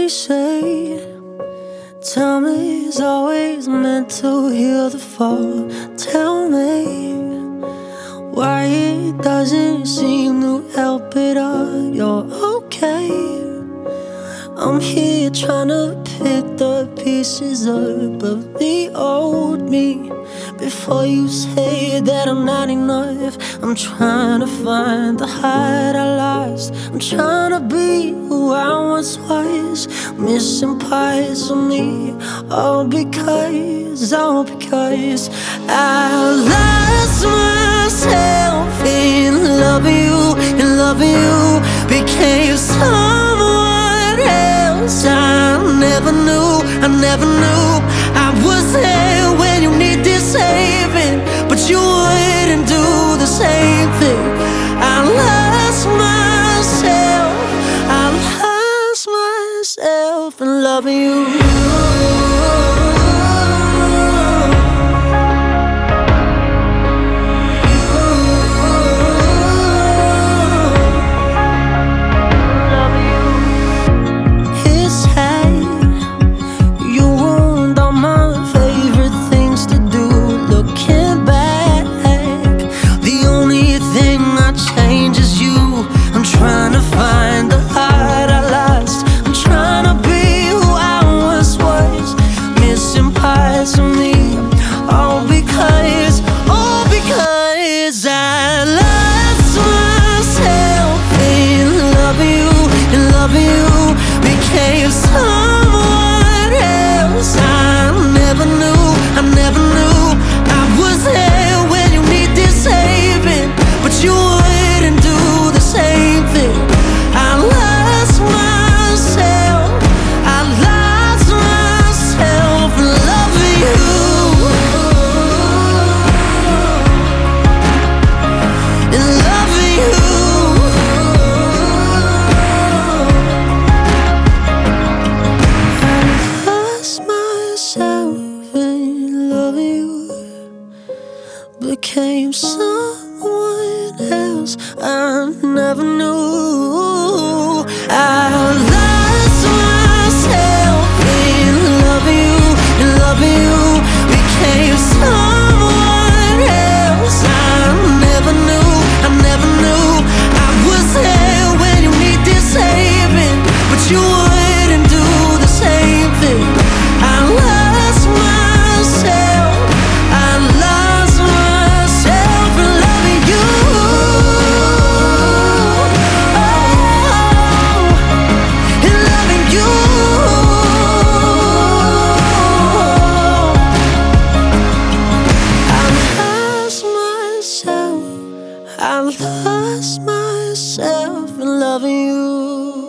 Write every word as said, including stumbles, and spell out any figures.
cliche. Time is always meant to heal the fall. Tell me why it doesn't seem to help at all. You're okay. I'm here trying to pick the pieces up of the old me. Before you say that I'm not enough, I'm trying to find the heart I lost. I'm trying to be who I once was, missing parts of me. All because, all because I lost myself in loving you, in loving you. Became someone else I never knew, I never knew. I was there when you needed saving, but you wouldn't do the same thing. I lost myself, I lost myself in loving you. Someone else I never knew, I never knew. I was there when you needed saving, but you wouldn't do the same thing. I lost myself, I lost myself in loving you, in loving you. Became someone else I never knew. I lost myself in loving you, in loving you. Became someone else I never knew, I never knew. I was there when you needed saving, but you wouldn't do the same thing. I lost myself, I lost myself in loving you. Oh, in loving you. I lost myself, I lost myself in loving you.